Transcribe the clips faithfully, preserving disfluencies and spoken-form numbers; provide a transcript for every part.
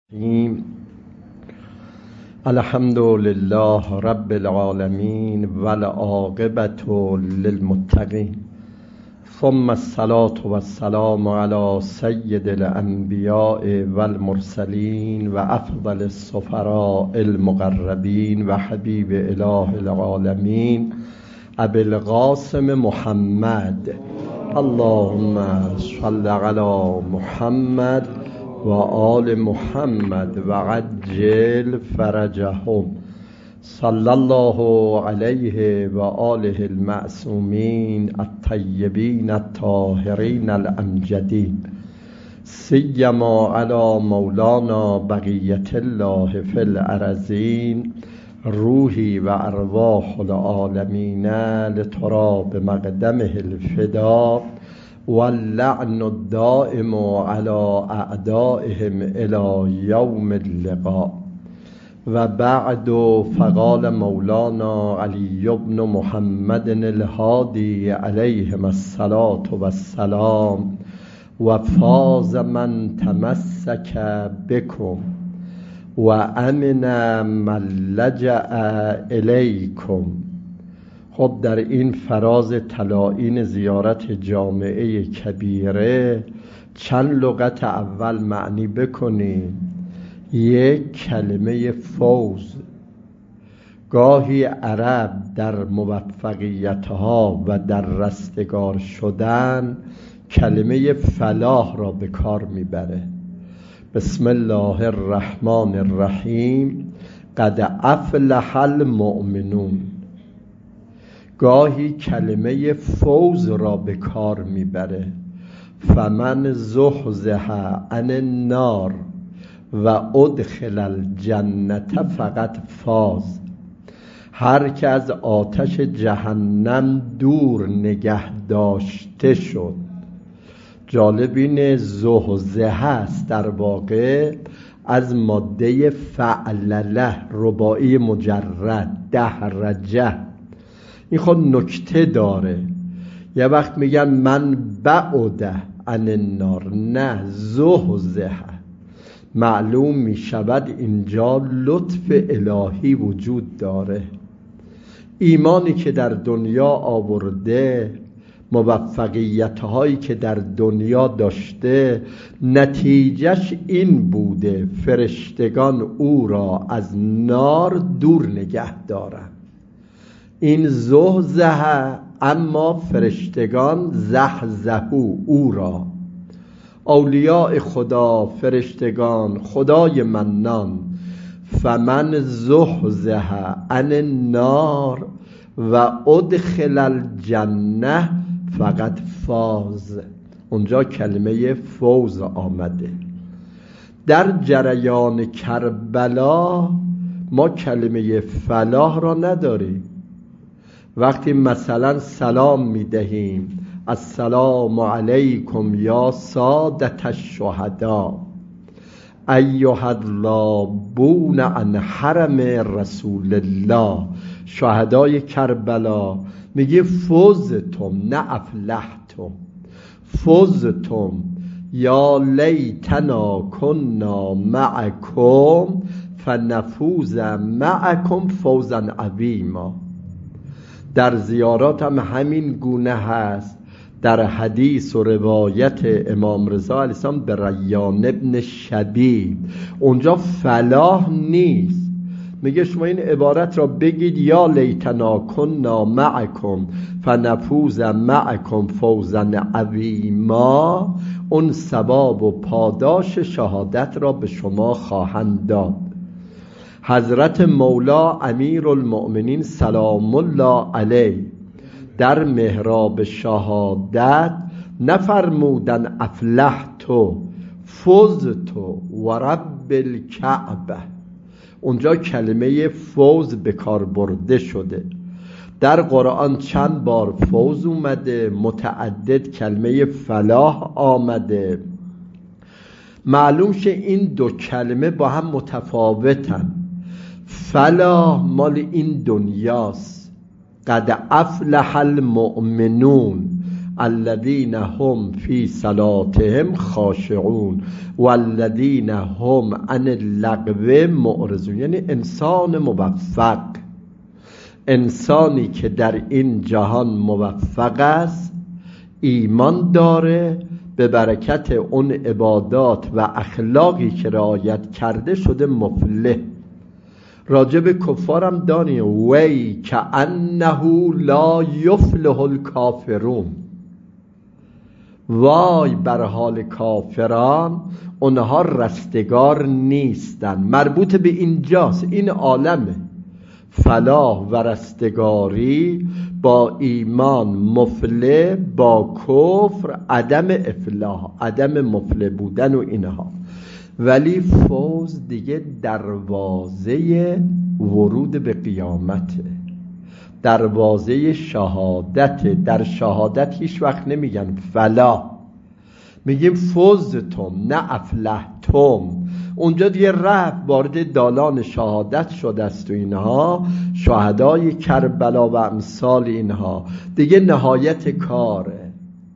الرحیم. الحمد لله رب العالمین والعاقبة للمتقین، ثم الصلاة والسلام علی سید الانبیاء والمرسلین و افضل السفراء المقربین و حبیب اله العالمین ابی القاسم محمد. اللهم صل علی محمد و آل محمد و عجل فرجهم. صلی الله علیه و آله المعصومین الطیبین الطاهرین الامجدین، سیما علی مولانا بقیت الله فی الارضین، روحی و ارواح العالمین لتراب مقدمه الفدا، واللعن الدائم على اعدائهم الى یوم اللقاء. و بعد، فقال مولانا علی بن محمد الهادی علیهم الصلاة والسلام: و فاز من تمسک بکم و امن من لجأ الیکم. خب در این فراز طلایین زیارت جامعه کبیره چند لغت اول معنی بکنید. یک، کلمه فوز. گاهی عرب در موفقیتها و در رستگار شدن کلمه فلاح را به کار میبره. بسم الله الرحمن الرحیم، قد افلح المؤمنون. گاهی کلمه فوز را به کار میبره. فمن زحزح عن النار و ادخل الجنة فقط فاز. هر که از آتش جهنم دور نگه داشته شد. جالب اینه زحزح است در واقع از ماده فعلله، رباعی مجرد، دحرجه. این خود نکته داره. یه وقت میگن من بعده عن النار، نه، زحزح. معلوم میشود اینجا لطف الهی وجود داره. ایمانی که در دنیا آورده، موفقیت هایی که در دنیا داشته، نتیجهش این بوده فرشتگان او را از نار دور نگه دارند. این زحزح، اما فرشتگان زحزحو او را. اولیاء خدا، فرشتگان، خدای منان. فمن زحزح عن النار و ادخل الجنه فقط فاز. اونجا کلمه فوز آمده. در جریان کربلا ما کلمه فلاح را نداریم. وقتی مثلا سلام میدهیم: السلام علیکم یا سادة الشهداء ایها الذابون عن حرم رسول الله، شهدای کربلا، میگه فزتم نه افلحتم، فزتم یا لیتنا کنا معکم فنفوز معکم فوزا عظیما. در زیارات هم همین گونه هست. در حدیث و روایت امام رضا علیه السلام به ریان ابن شبیب، اونجا فلاح نیست. میگه شما این عبارت را بگید: یا لیتنا کنا معکم فنفوز معکم فوزا عظیما، اون ثواب و پاداش شهادت را به شما خواهند داد. حضرت مولا امیرالمؤمنین سلام الله علیه در محراب شهادت نفرمودن افلحتو فزتو و رب الکعبه. اونجا کلمه فوز به کار برده شده. در قرآن چند بار فوز اومده، متعدد کلمه فلاح آمده. معلوم شه این دو کلمه با هم متفاوتن. فلاح مال این دنیاست. قد افلح المؤمنون، الذین هم فی صلاتهم خاشعون والذین هم عن اللغو معرضون. یعنی انسان موفق، انسانی که در این جهان موفق است، ایمان داره، به برکت اون عبادات و اخلاقی که رعایت کرده شده مفلح. راجب کفارم دانی وی که انه لا یفلح الکافرون، وای بر حال کافران، اونها رستگار نیستن. مربوط به اینجاست، این عالمه. فلاح و رستگاری با ایمان مفلح، با کفر عدم افلاح، عدم مفلح بودن و اینها. ولی فوز دیگه دروازه ورود به قیامته، دروازه شهادت. در شهادت هیچ وقت نمیگن فلاح، میگیم فوزتم نه افلحتم. اونجا دیگه رفت وارد دالان شهادت شده است و اینها، شهدای کربلا و امثال اینها دیگه نهایت کاره.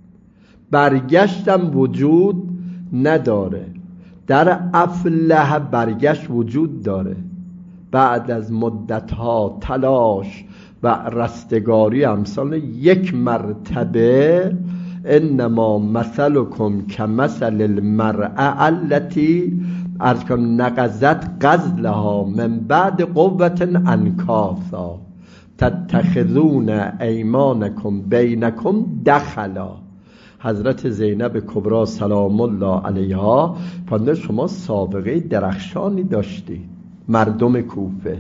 برگشتم وجود نداره، در افلح برگشت وجود داره. بعد از مدتها تلاش و رستگاری امثال یک مرتبه، انما مثلکم کمثل المرأة التي از که نقضت غزلها من بعد قوة انکاثا تتخذون ایمانکم بینکم دخلا. حضرت زینب کبری سلام الله علیها فرمود شما سابقه درخشانی داشتید، مردم کوفه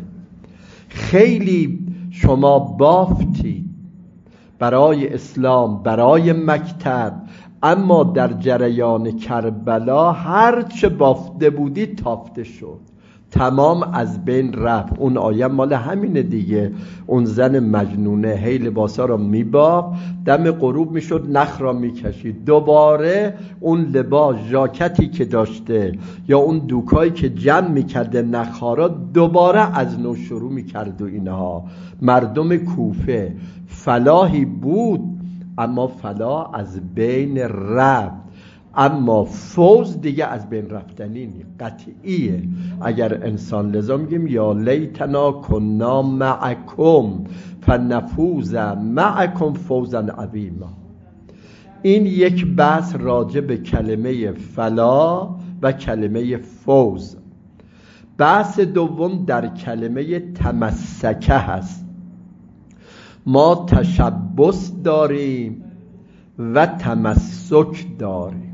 خیلی شما بافتید برای اسلام، برای مکتب، اما در جریان کربلا هرچه بافته بودی تافته شد، تمام از بین رفت. اون آیه مال همینه دیگه. اون زن مجنونه هی لباسا را میباف، دم غروب میشد نخ را میکشید، دوباره اون لباس ژاکتی که داشته یا اون دوکایی که جمع میکرده نخها را دوباره از نو شروع میکرد و اینها. مردم کوفه فلاحی بود اما فلاح از بین رفت، اما فوز دیگه از بین رفتنی نی، قطعیه. اگر انسان لذا میگیم یا لیتنا کنا معکم فنفوز معکم فوزا عظیما. این یک بحث راجع به کلمه فلاح و کلمه فوز. بحث دوم در کلمه تمسکه هست. ما تشبث داریم و تمسک داریم.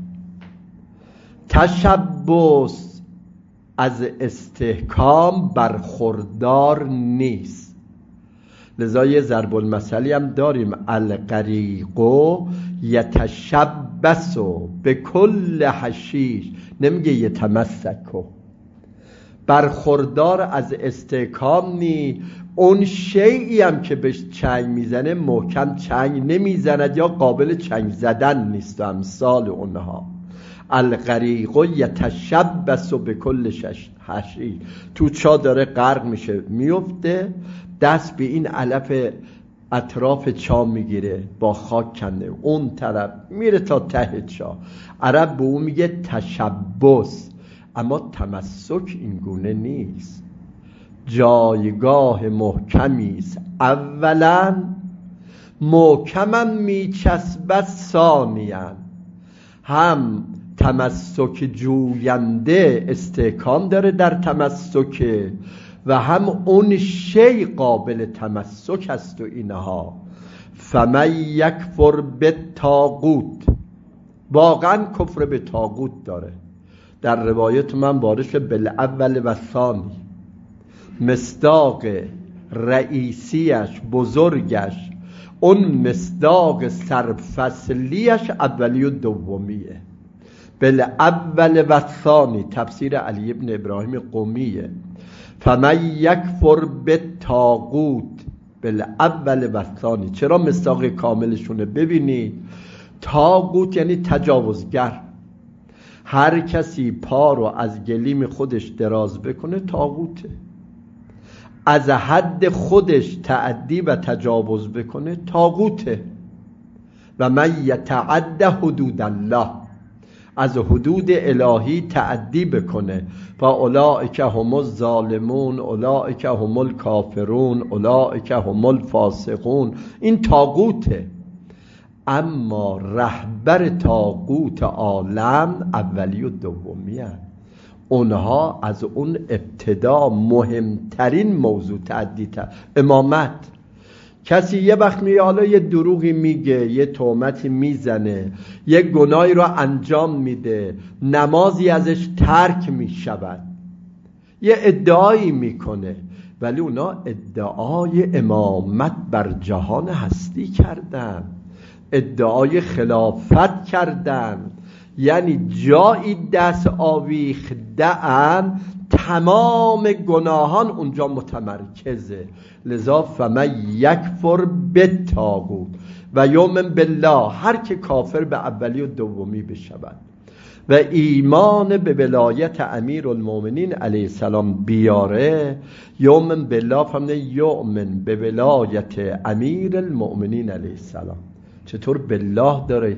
تشبث از استحکام برخوردار نیست، لذا یه ضرب المثلی هم داریم، الغریقو یتشبث به کل حشیش، نمیگه یتمسکو. برخوردار از استحکام نی، اون شیئی هم که بهش چنگ میزنه محکم چنگ نمیزند یا قابل چنگ زدن نیست و امثال اونها. الغریق یتشبث به کل حشیش، تو چا داره غرق میشه میفته، دست به این علف اطراف چا میگیره با خاک کنده، اون طرف میره تا ته چا. عرب به اون میگه تشبث. اما تمسک این گونه نیست، جایگاه محکمی است. اولا محکمم میچسبد، ثانیا هم تمسک جوینده استحکام داره در تمسک و هم اون شی قابل تمسک است و اینها. فمن یکفر بالطاغوت، واقعا کفر به طاغوت داره. در روایت من وارد بالاول و ثانی، مصداق رئیسیش بزرگش، اون مصداق سرفصلیش اولی و دومیه. بالاول و ثانی تفسیر علی ابن ابراهیم قمیه. فمن یکفر بالطاغوت بالاول و ثانی. چرا مصداق کاملشونه؟ ببینید طاغوت یعنی تجاوزگر. هر کسی پا رو از گلیم خودش دراز بکنه طاغوته. از حد خودش تعدی و تجاوز بکنه طاغوته. و من یتعد حدود الله، از حدود الهی تعدی بکنه، فاولئک هم الظالمون اولئک هم الکافرون اولئک هم الفاسقون، این طاغوته. اما رهبر طاغوت عالم اولی و دومی هست. اونها از اون ابتدا مهمترین موضوع تعدی تا امامت. کسی یه وقت میگه حالا یه دروغی میگه، یه تهمتی میزنه، یه گناهی رو انجام میده، نمازی ازش ترک میشود، یه ادعایی میکنه، ولی اونا ادعای امامت بر جهان هستی کردن، ادعای خلافت کردن، یعنی جایی دست آویخته‌اند تمام گناهان اونجا متمرکزه. لذا فمن یکفر بالطاغوت و یؤمن بالله، هر که کافر به اولی و دومی بشود و ایمان به ولایت امیر المؤمنین علیه السلام بیاره، یؤمن بالله فهمده یؤمن به ولایت امیر المؤمنین علیه السلام. چطور بالله داره؟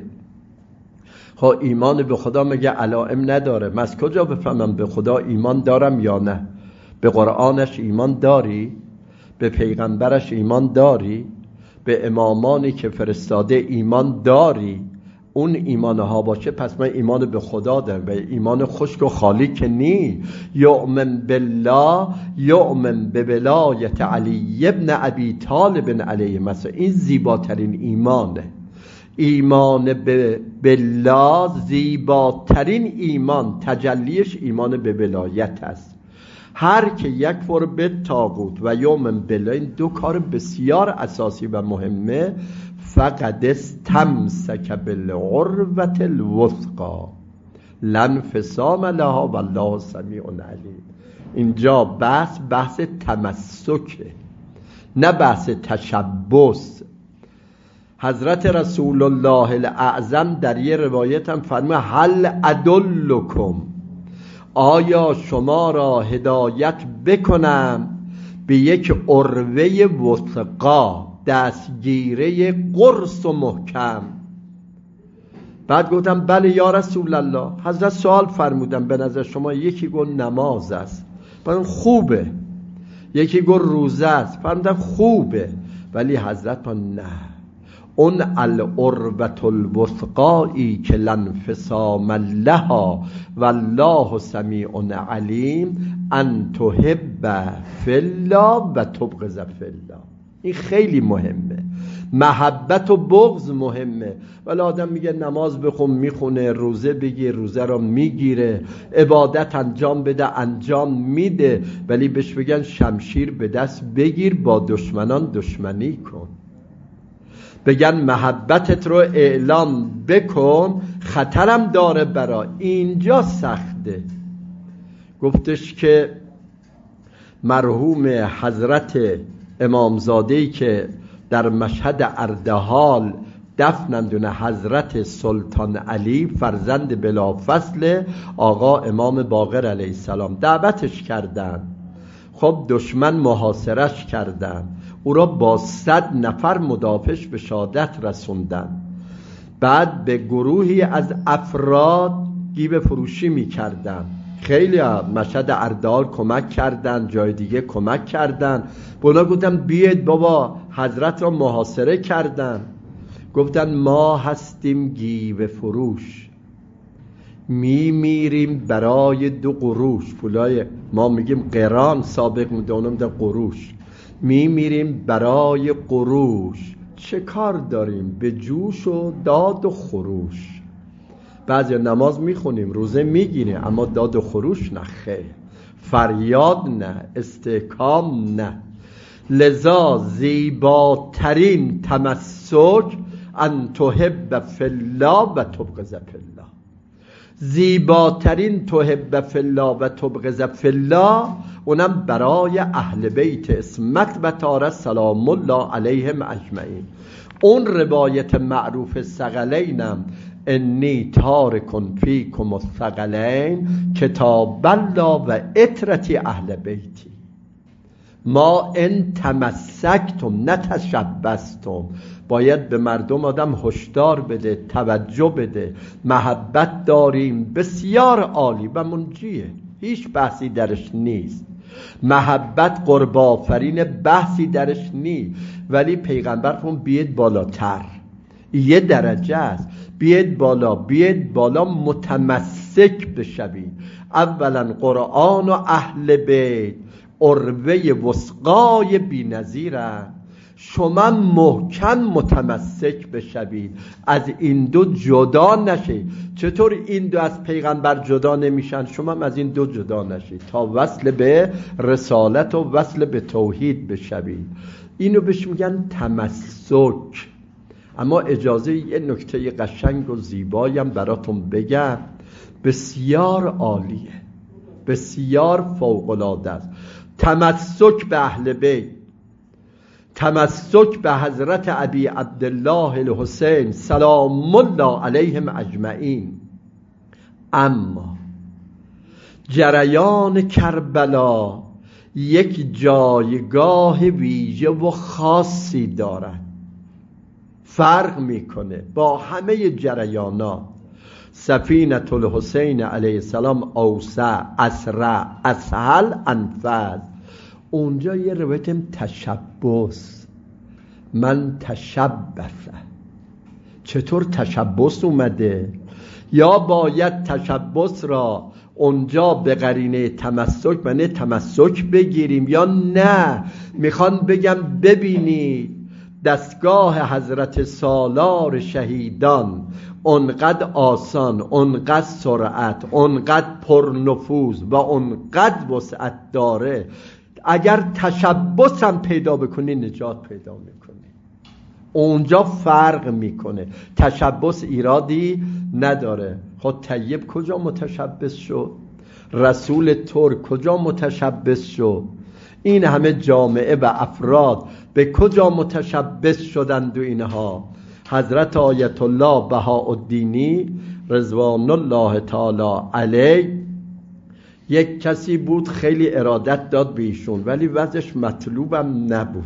خب ایمان به خدا مگه علائم نداره؟ من از کجا بفهمم به خدا ایمان دارم یا نه؟ به قرآنش ایمان داری؟ به پیغمبرش ایمان داری؟ به امامانی که فرستاده ایمان داری؟ اون ایمانها باشه پس من ایمان به خدا دارم. و ایمان خشک و خالی که نی. یؤمن بالله یؤمن به ولایت علی ابن ابی طالب علیه السلام، این زیباترین ایمانه. ایمان به بالله زیباترین ایمان، تجلیش ایمان به ولایت است. هر که یکفر بالطاغوت و یؤمن بالله، این دو کار بسیار اساسی و مهمه، فقد استمسک بالعروة الوثقی لا انفصام لها والله سمیع علیم. اینجا بحث بحث تمسکه، نه بحث تشبث. حضرت رسول الله الاعظم در یه روایت هم فرمود هل ادلکم، آیا شما را هدایت بکنم به یک عروه وثقا، دستگیره قرص و محکم؟ بعد گفتم بله یا رسول الله. حضرت سوال فرمودم به نظر شما یکی گفت نماز است، فرمودم خوبه. یکی گفت روزه است، فرمودم خوبه. ولی حضرت فرمود نه، اون العروة الوثقایی که لا انفصام لها والله سمیع علیم ان تحب فی الله و تبغض فی الله. این خیلی مهمه. محبت و بغض مهمه. ولی آدم میگه نماز بخون میخونه، روزه بگیر روزه را میگیره، عبادت انجام بده انجام میده، ولی بهش بگن شمشیر به دست بگیر با دشمنان دشمنی کن، بگن محبتت رو اعلام بکن، خطرم داره برا. اینجا سخته. گفتش که مرحوم حضرت امامزاده‌ای که در مشهد اردحال دفنندون، حضرت سلطان علی فرزند بلافصل آقا امام باقر علیه السلام، دعوتش کردن. خب دشمن محاصرش کردن، او را با صد نفر مدافعش به شهادت رسوندن. بعد به گروهی از افراد گیب فروشی می کردن. خیلی مشهد اردال کمک کردن، جای دیگه کمک کردن. اونا گفتن بیاید بابا حضرت را محاصره کردن. گفتن ما هستیم گیب فروش، می میریم برای دو قروش. پولای ما میگیم قران، سابق میدونم در قروش. می میریم برای قروش، چه کار داریم به جوش و داد و خروش. بعضی نماز میخونیم، روزه میگیریم، اما داد و خروش نه، خیر، فریاد نه، استحکام نه. لذا زیباترین تمسک ان تحب فی الله و تبغض فی الله. زیباترین تحب فی الله و تبغض فی الله، اونم برای اهل بیت اسمت و طهارت سلام الله علیهم اجمعین. اون روایت معروف ثقلینم، انی تارکن فیکم الثقلین کتاب الله و اطرتی اهل بیتی. ما ان تمسکتم نتشبستم. باید به مردم آدم هشدار بده، توجه بده. محبت داریم بسیار عالی و منجیه، هیچ بحثی درش نیست. محبت قرب آفرین، بحثی درش نیست. ولی پیغمبر فرمود بیاید بالاتر، یه درجه است، بیاید بالا، بیاید بالا متمسک بشوید. اولا قرآن و اهل بیت عروه وثقای بی نظیرند. شما محکم متمسک بشوید، از این دو جدا نشید. چطور این دو از پیغمبر جدا نمیشن؟ شما از این دو جدا نشید تا وصل به رسالت و وصل به توحید بشوید. اینو بهش میگن تمسک. اما اجازه یه نکته قشنگ و زیبایم براتون بگم، بسیار عالیه، بسیار فوق‌العاده است. تمسک به اهل بیت، تمسک به حضرت ابی عبدالله الحسین سلام الله علیهم اجمعین. اما جریان کربلا یک جایگاه ویژه و خاصی دارد، فرق میکنه با همه جریانات. سفینة الحسین علیه السلام اوسع، اسرع، اسهل، انفذ. اونجا یه روایتم تشبس، من تشبث. چطور تشبس اومده؟ یا باید تشبس را اونجا به قرینه تمسک معنی تمسک بگیریم، یا نه میخوان بگم ببینید دستگاه حضرت سالار شهیدان اونقدر آسان، اونقدر سرعت، اونقدر پرنفوذ و اونقدر وسعت داره، اگر تشبس هم پیدا بکنی نجات پیدا میکنی. اونجا فرق میکنه، تشبس ایرادی نداره. خود طیب کجا متشبس شد؟ رسول ترک کجا متشبس شد؟ این همه جامعه و افراد به کجا متشبس شدند؟ و اینها حضرت آیت الله بهاءالدینی رضوان الله تعالی علیه، یک کسی بود خیلی ارادت داد به ایشون، ولی وضعش مطلوبم نبود،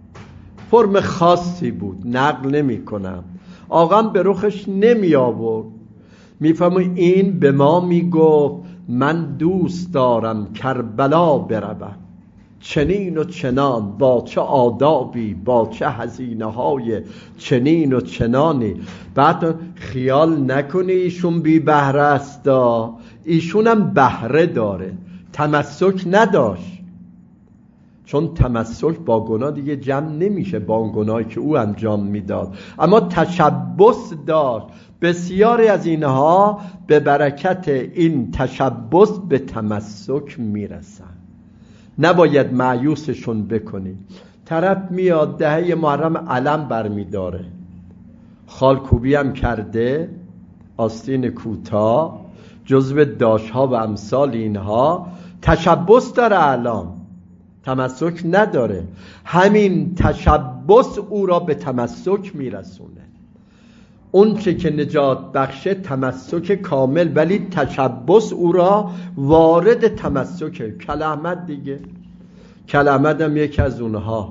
فرم خاصی بود، نقل نمی کنم. آقا به رخش نمی آورد. میفهمی این به ما میگفت من دوست دارم کربلا بروم، چنین و چنان، با چه آدابی، با چه هزینه های چنین و چنانی. بعد خیال نکنی ایشون بی بهره است، ایشون هم بهره داره. تمسک نداشت، چون تمسک با گناه دیگه جمع نمیشه با اون گناهی که او انجام میداد. اما تشبس داشت. بسیاری از اینها به برکت این تشبس به تمسک میرسن. نباید مایوسشون بکنی. طرف میاد دهه محرم علم برمیداره، خالکوبی هم کرده، آستین کوتاه، جزو داشها و امثال اینها، تشبس داره، الان تمسک نداره. همین تشبس او را به تمسک میرسونه. اون چه که نجات بخشه تمسک کامل، ولی تشبس او را وارد تمسک. کلمت دیگه، کلمت هم یکی از اونها.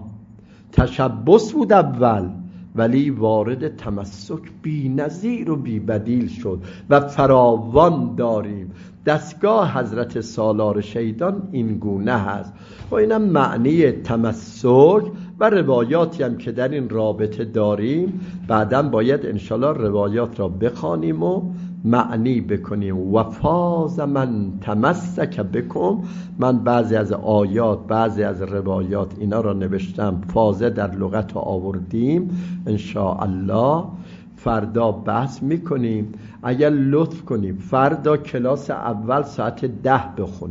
تشبس بود اول، ولی وارد تمسک بی نظیر و بی بدیل شد و فراوان داریم. دستگاه حضرت سالار شهیدان این گونه هست و اینم معنی تمسک و روایاتی هم که در این رابطه داریم. بعداً باید انشالله روایات را بخوانیم و معنی بکنیم. وفاز من تمسک بکم. من بعضی از آیات، بعضی از روایات اینا را نوشتم، فازه در لغت رو آوردیم. انشاءالله فردا بحث میکنیم. اگر لطف کنیم فردا کلاس اول ساعت ده بخونیم.